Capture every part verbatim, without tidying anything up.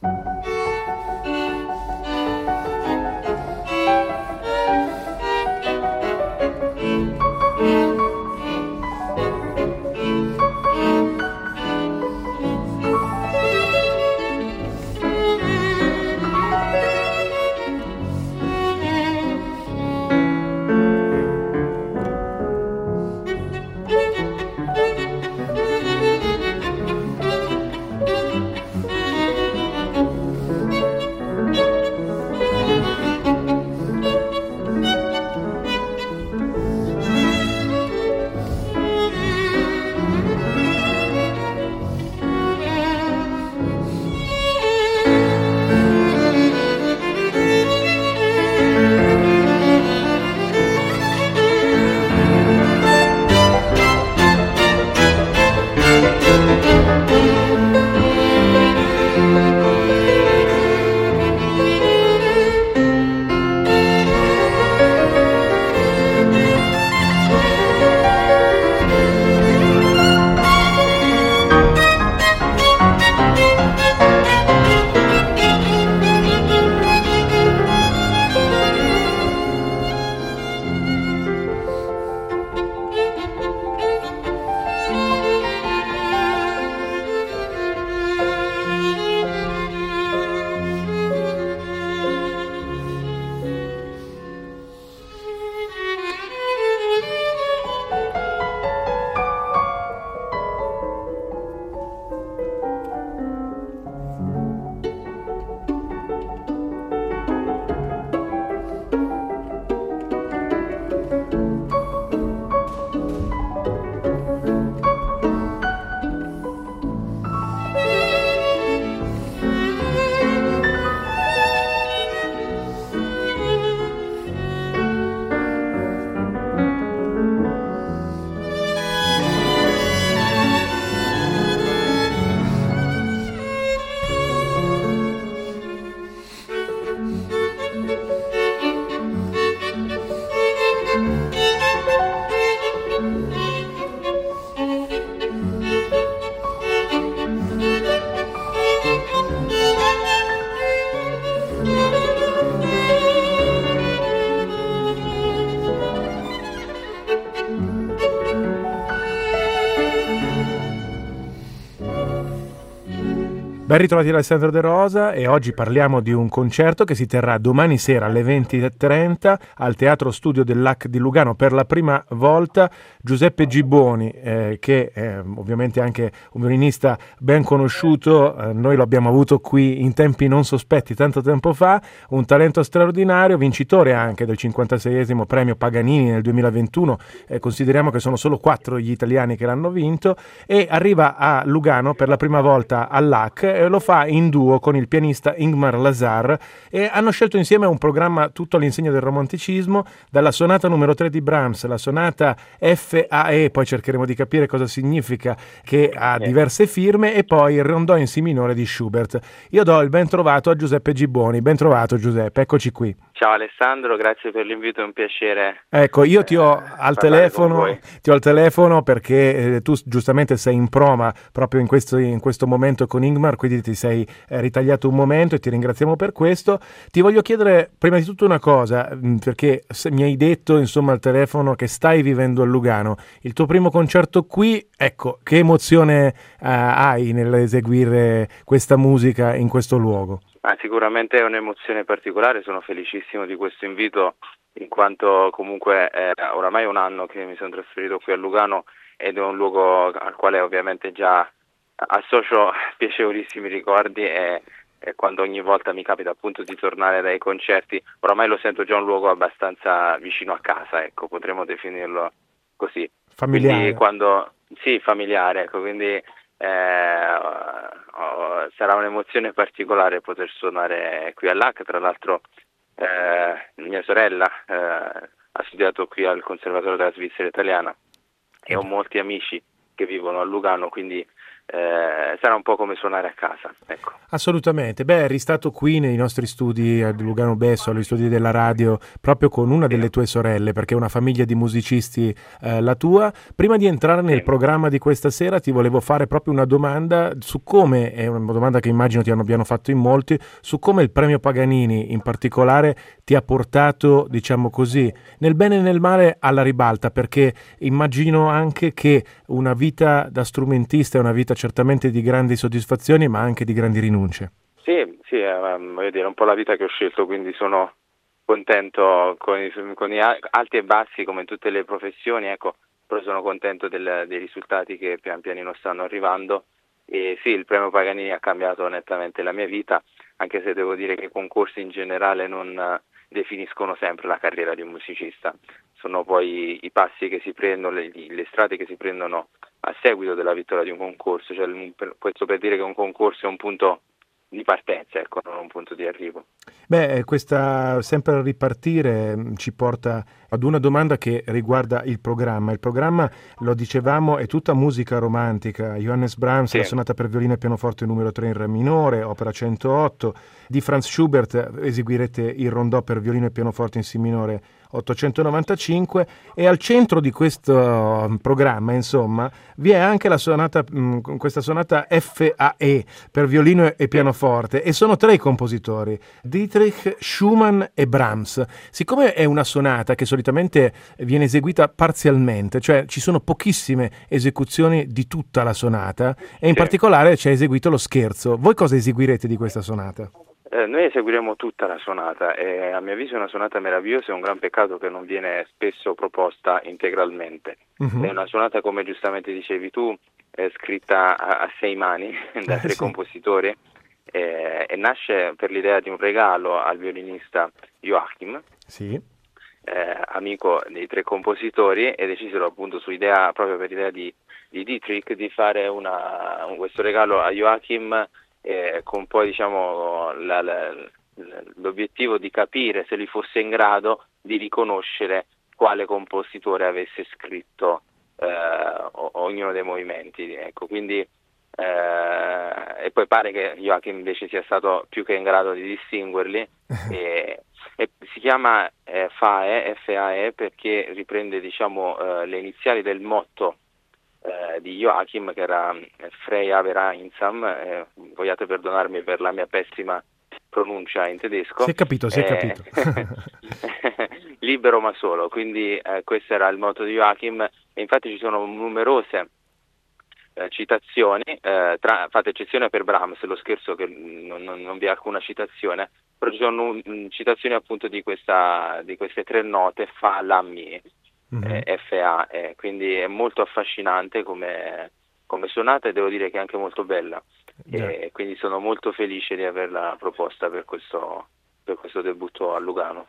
Ben ritrovati da Alessandro De Rosa e oggi parliamo di un concerto che si terrà domani sera alle venti e trenta al Teatro Studio dell'A C di Lugano. Per la prima volta Giuseppe Gibboni, eh, che è ovviamente anche un violinista ben conosciuto, eh, noi lo abbiamo avuto qui in tempi non sospetti tanto tempo fa, un talento straordinario, vincitore anche del cinquantaseiesimo premio Paganini nel duemilaventuno, eh, consideriamo che sono solo quattro gli italiani che l'hanno vinto, e arriva a Lugano per la prima volta all'A C. Lo fa in duo con il pianista Ingmar Lazar e hanno scelto insieme un programma tutto all'insegna del romanticismo, dalla sonata numero tre di Brahms, la sonata F A E, poi cercheremo di capire cosa significa, che ha diverse firme, e poi il rondò in si minore di Schubert. Io do il ben trovato a Giuseppe Gibboni. Ben trovato Giuseppe, eccoci qui. Ciao Alessandro, grazie per l'invito, è un piacere. Ecco, io ti ho eh, al telefono, ti ho al telefono perché eh, tu giustamente sei in proma proprio in questo, in questo momento con Ingmar, quindi ti sei eh, ritagliato un momento e ti ringraziamo per questo. Ti voglio chiedere prima di tutto una cosa, mh, perché se mi hai detto insomma al telefono che stai vivendo a Lugano, il tuo primo concerto qui, ecco, che emozione eh, hai nell'eseguire questa musica in questo luogo? Ah, sicuramente è un'emozione particolare, sono felicissimo di questo invito, in quanto comunque è oramai un anno che mi sono trasferito qui a Lugano ed è un luogo al quale ovviamente già associo piacevolissimi ricordi, e, e quando ogni volta mi capita appunto di tornare dai concerti, oramai lo sento già un luogo abbastanza vicino a casa, ecco, potremmo definirlo così. Familiare. Quindi quando, sì, familiare, ecco, quindi Eh, oh, sarà un'emozione particolare poter suonare qui all'A C. Tra l'altro eh, mia sorella eh, ha studiato qui al Conservatorio della Svizzera Italiana e ho molti amici che vivono a Lugano, quindi Eh, sarà un po' come suonare a casa, ecco. Assolutamente. Beh, eri stato qui nei nostri studi a Lugano Besso, agli studi della radio, proprio con una Sì. delle tue sorelle, perché è una famiglia di musicisti eh, la tua. Prima di entrare nel Sì. programma di questa sera ti volevo fare proprio una domanda su come, è una domanda che immagino ti abbiano fatto in molti, su come il premio Paganini in particolare ti ha portato, diciamo così, nel bene e nel male alla ribalta, perché immagino anche che una vita da strumentista è una vita certamente di grandi soddisfazioni ma anche di grandi rinunce. Sì, sì, eh, voglio dire, è un po' la vita che ho scelto, quindi sono contento con i, con i alti e bassi come in tutte le professioni, ecco, però sono contento del, dei risultati che pian pianino stanno arrivando. E sì, il premio Paganini ha cambiato nettamente la mia vita, anche se devo dire che i concorsi in generale non uh, definiscono sempre la carriera di un musicista, sono poi i passi che si prendono, le, le strade che si prendono a seguito della vittoria di un concorso, cioè per, questo per dire che un concorso è un punto di partenza, ecco, non un punto di arrivo. Beh, questa sempre ripartire ci porta ad una domanda che riguarda il programma. Il programma, lo dicevamo, è tutta musica romantica. Johannes Brahms, Sì. La sonata per violino e pianoforte numero tre in re minore, opera centootto. Di Franz Schubert eseguirete il rondò per violino e pianoforte in si minore ottocentonovantacinque, e al centro di questo programma, insomma, vi è anche la sonata, mh, questa sonata F A E per violino e pianoforte, e sono tre i compositori, Dietrich, Schumann e Brahms. Siccome è una sonata che solitamente viene eseguita parzialmente, cioè ci sono pochissime esecuzioni di tutta la sonata, e in Sì. particolare ci è eseguito lo scherzo. Voi cosa eseguirete di questa sonata? Eh, noi eseguiremo tutta la sonata e a mio avviso è una sonata meravigliosa, è un gran peccato che non viene spesso proposta integralmente. Uh-huh. È una sonata, come giustamente dicevi tu, è scritta a, a sei mani da tre eh, sì. compositori eh, e nasce per l'idea di un regalo al violinista Joachim, sì. eh, amico dei tre compositori, e decisero appunto su idea, proprio per l'idea di, di Dietrich, di fare una, un, questo regalo a Joachim Eh, con poi diciamo la, la, l'obiettivo di capire se lui fosse in grado di riconoscere quale compositore avesse scritto eh, ognuno dei movimenti, ecco, quindi eh, e poi pare che Joachim invece sia stato più che in grado di distinguerli e, e si chiama eh, F A E, F A E perché riprende diciamo eh, le iniziali del motto Eh, di Joachim, che era Frei Ave Einsam, eh, vogliate perdonarmi per la mia pessima pronuncia in tedesco. Si è capito, si è eh, capito. Libero ma solo, quindi eh, questo era il motto di Joachim, e infatti ci sono numerose eh, citazioni, eh, tra, fate eccezione per Brahms, lo scherzo che non, non, non vi è alcuna citazione, però ci sono um, citazioni appunto di, questa, di queste tre note, Fa, La, Mi. Mm-hmm. eh, F A, eh, quindi è molto affascinante come, come sonata, e devo dire che è anche molto bella, yeah. E quindi sono molto felice di averla proposta per questo, per questo debutto a Lugano.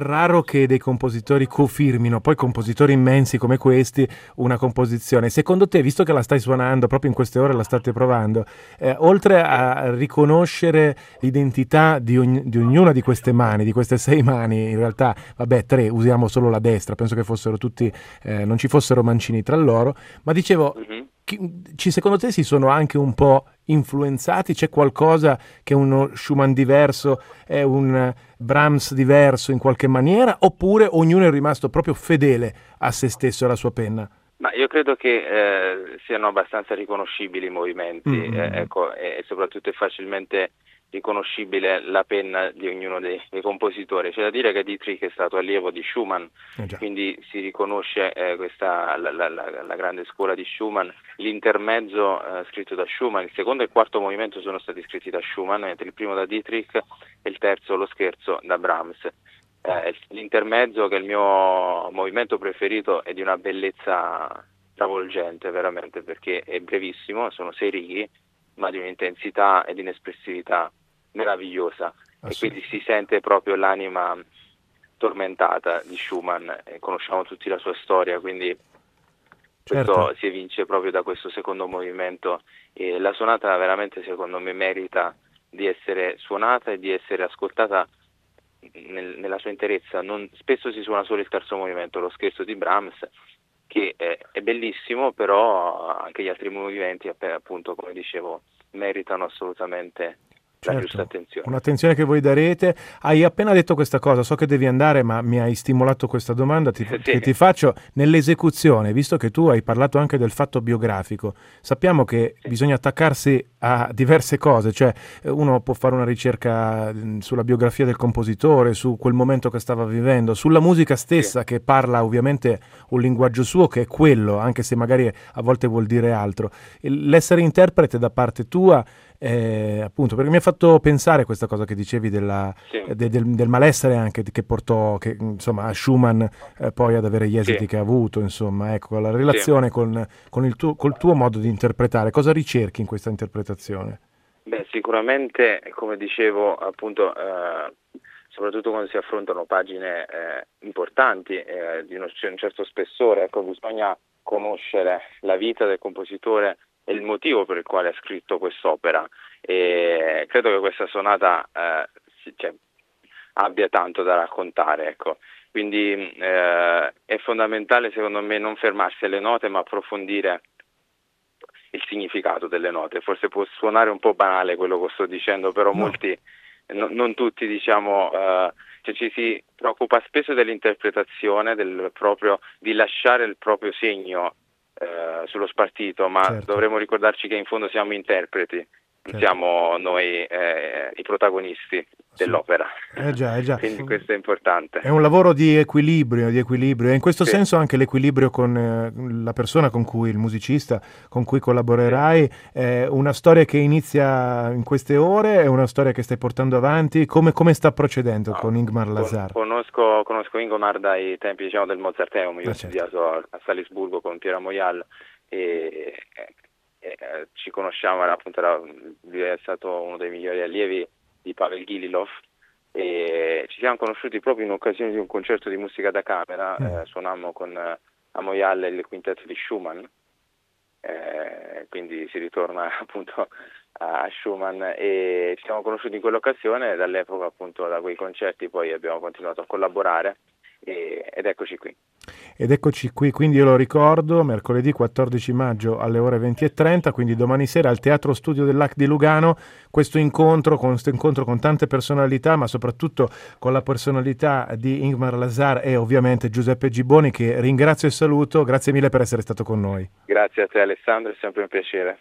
raro che dei compositori cofirmino, poi compositori immensi come questi, una composizione. Secondo te, visto che la stai suonando, proprio in queste ore la state provando, eh, oltre a riconoscere l'identità di, ogn- di ognuna di queste mani, di queste sei mani, in realtà, vabbè, tre, usiamo solo la destra, penso che fossero tutti, eh, non ci fossero mancini tra loro, ma dicevo, Mm-hmm. chi, ci, secondo te si sono anche un po' influenzati? C'è qualcosa che è uno Schumann diverso, è un Brahms diverso in qualche maniera, oppure ognuno è rimasto proprio fedele a se stesso e alla sua penna? Ma io credo che eh, siano abbastanza riconoscibili i movimenti, Mm-hmm. eh, ecco, e, e soprattutto è facilmente riconoscibile la penna di ognuno dei, dei compositori. C'è da dire che Dietrich è stato allievo di Schumann, Eh già. quindi si riconosce eh, questa, la, la, la, la grande scuola di Schumann. L'intermezzo eh, scritto da Schumann, il secondo e il quarto movimento sono stati scritti da Schumann, mentre il primo da Dietrich e il terzo, lo scherzo, da Brahms. Eh, l'intermezzo, che è il mio movimento preferito, è di una bellezza travolgente veramente, perché è brevissimo, sono sei righe, ma di un'intensità e di un'espressività meravigliosa, Ah, e sì. quindi si sente proprio l'anima tormentata di Schumann, e conosciamo tutti la sua storia, quindi questo Certo. si evince proprio da questo secondo movimento, e la sonata veramente, secondo me, merita di essere suonata e di essere ascoltata nel, nella sua interezza. Non, spesso si suona solo il terzo movimento, lo scherzo di Brahms, che è, è bellissimo, però anche gli altri movimenti, appunto, come dicevo, meritano assolutamente la Certo, giusta attenzione. un'attenzione che voi darete. Hai appena detto questa cosa, so che devi andare, ma mi hai stimolato questa domanda ti, Sì. che ti faccio. Nell'esecuzione, visto che tu hai parlato anche del fatto biografico, sappiamo che Sì. bisogna attaccarsi a diverse cose, cioè uno può fare una ricerca mh, sulla biografia del compositore, su quel momento che stava vivendo, sulla musica stessa, Sì. che parla ovviamente un linguaggio suo che è quello, anche se magari a volte vuol dire altro. L'essere interprete da parte tua, Eh, appunto, perché mi ha fatto pensare questa cosa che dicevi della, Sì. eh, de, del, del malessere anche che portò che, insomma, a Schumann eh, poi ad avere gli esiti Sì. che ha avuto, insomma, ecco, la relazione Sì. con, con il tuo, col tuo modo di interpretare. Cosa ricerchi in questa interpretazione? Beh, sicuramente, come dicevo, appunto, eh, soprattutto quando si affrontano pagine eh, importanti, eh, di uno, un certo spessore, ecco, bisogna conoscere la vita del compositore e il motivo per il quale ha scritto quest'opera, e credo che questa sonata eh, si, cioè, abbia tanto da raccontare, ecco. Quindi eh, è fondamentale, secondo me, non fermarsi alle note, ma approfondire il significato delle note. Forse può suonare un po' banale quello che sto dicendo, però No. molti, no, non tutti, diciamo, eh, cioè ci si preoccupa spesso dell'interpretazione, del proprio, di lasciare il proprio segno eh, sullo spartito, ma Certo. dovremmo ricordarci che in fondo siamo interpreti, non Certo. siamo noi eh, i protagonisti dell'opera. Eh già, eh già. Quindi questo è importante. È un lavoro di equilibrio, di equilibrio, e in questo Sì. senso anche l'equilibrio con eh, la persona con cui, il musicista con cui collaborerai, è una storia che inizia in queste ore, è una storia che stai portando avanti, come, come sta procedendo No, con Ingmar Lazar? Con, conosco, conosco Ingmar dai tempi, diciamo, del Mozarteum. Io Ah, ho certo. studiato a, a Salisburgo con Piero Moyal, e, e, e ci conosciamo, era, appunto, era, lui è stato uno dei migliori allievi di Pavel Gililov, e ci siamo conosciuti proprio in occasione di un concerto di musica da camera. Mm. eh, suonammo con eh, a Moyal il quintetto di Schumann, eh, quindi si ritorna appunto a Schumann, e ci siamo conosciuti in quell'occasione, e dall'epoca, appunto, da quei concerti poi abbiamo continuato a collaborare, e, ed eccoci qui. Ed eccoci qui, quindi io lo ricordo, mercoledì quattordici maggio alle ore venti e trenta, quindi domani sera al Teatro Studio dell'A C di Lugano, questo incontro, con, questo incontro con tante personalità, ma soprattutto con la personalità di Ingmar Lazar e ovviamente Giuseppe Gibboni, che ringrazio e saluto. Grazie mille per essere stato con noi. Grazie a te, Alessandro, è sempre un piacere.